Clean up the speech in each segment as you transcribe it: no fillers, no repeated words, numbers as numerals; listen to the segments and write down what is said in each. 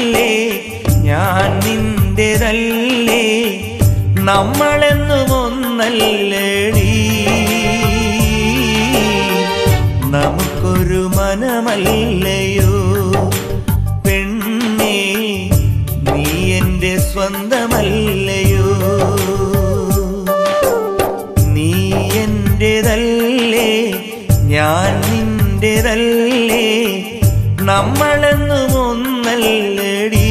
ഞാൻ നിന്റേതല്ലേ നമ്മളെന്നും ഒന്നല്ലേടി നമുക്കൊരു മനമല്ലയോ പെണ്ണേ നീ എന്റെ സ്വന്തമല്ലയോ നീ എന്റേതല്ലേ ഞാൻ നിന്റേതല്ലേ നമ്മളെന്നും ഒന്നല്ലേടി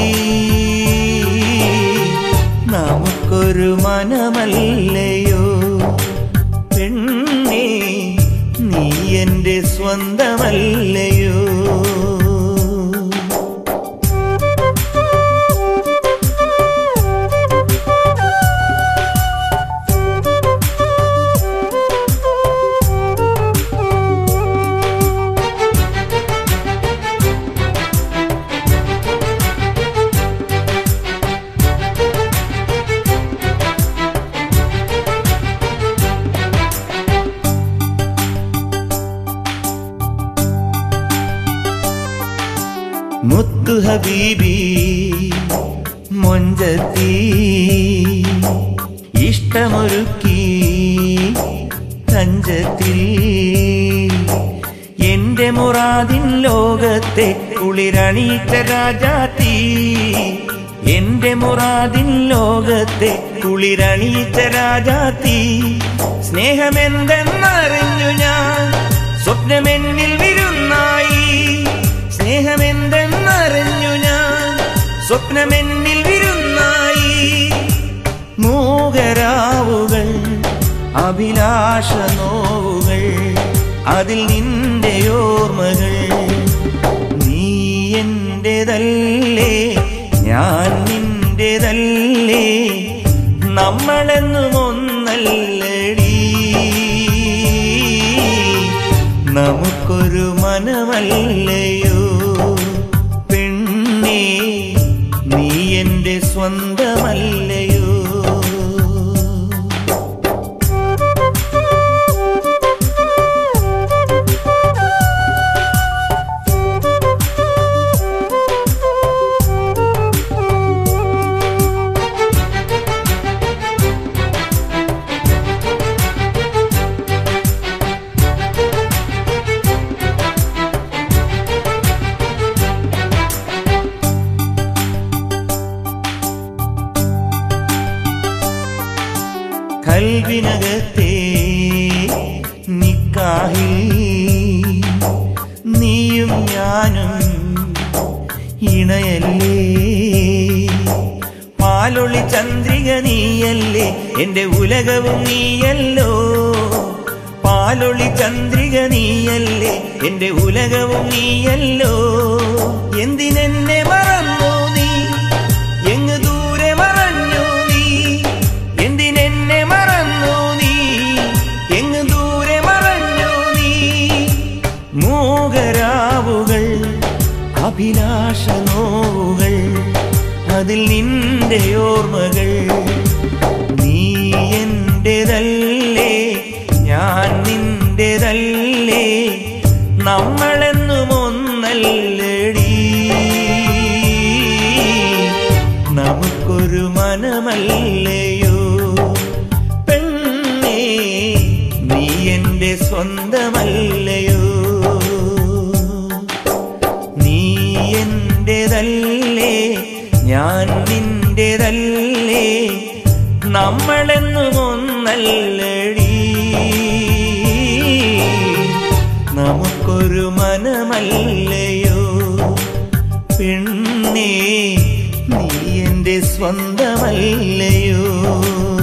നമുക്കൊരു മനമല്ലയോ പെണ്ണേ നീ എന്റെ സ്വന്തമല്ലയോ മുത്തു ഹബീബി മൊഞ്ചത്തി ഇഷ്ടമൊരുക്കി തഞ്ചത്തിൽ എന്റെ മുറാദിൻ ലോകത്തെ കുളിരണിയിച്ച രാജാത്തി എന്റെ മുറാദിൻ ലോകത്തെ കുളിരണിയിച്ച രാജാത്തി സ്നേഹമെന്തെന്നറിഞ്ഞു ഞാൻ സ്വപ്നമെന്നിൽ വിരുന്നായി സ്നേഹമെന്തെന്നറിഞ്ഞു ഞാൻ സ്വപ്നമെന്നിൽ വിരുന്നായി മൂകരാവുകൾ അഭിലാഷ നോവുകൾ അതിൽ നിന്റെ ഓർമ്മകൾ നീ എന്റേതല്ലേ ഞാൻ നിന്റേതല്ലേ നമ്മളെന്നും ഒന്നല്ലടി നമുക്കൊരു മനമല്ലയോ പെണ്ണേ നീ എന്റെ സ്വന്തമല്ലയോ കൽവിനകത്തെ നിക്കാഹിൽ നീയും ഞാനും ഇണയല്ലേ പാലൊളി ചന്ദ്രിക നീയല്ലേ എന്റെ ഉലകവും നീയല്ലോ പാലൊളി ചന്ദ്രിക നീയല്ലേ എന്റെ ഉലകവും നീയല്ലോ എന്തിനെന്നെ മറന്നു നീ എങ്ങ് ദൂരെ മറഞ്ഞു നീ എന്തിനെന്നെ മറന്നു നീ എങ്ങ് ദൂരെ മറഞ്ഞു നീ മൂകരാവുകൾ അഭിലാഷ നോവുകൾ അതിൽ നിന്റെ ഓർമ്മകൾ നീ എന്റേതല്ലേ ഞാൻ നിന്റേതല്ലേ നമ്മളെന്നും ഒന്നല്ലടി നമുക്കൊരു മനമല്ലയോ പെണ്ണേ നീ എന്റെ സ്വന്തമല്ലയോ നീ എന്റേതല്ലേ ഞാൻ നിന്റേതല്ലേ നമ്മളെന്നും ഒന്നല്ലടി നമുക്കൊരു മനമല്ലയോ പെണ്ണേ നീ എന്റെ സ്വന്തമല്ലയോ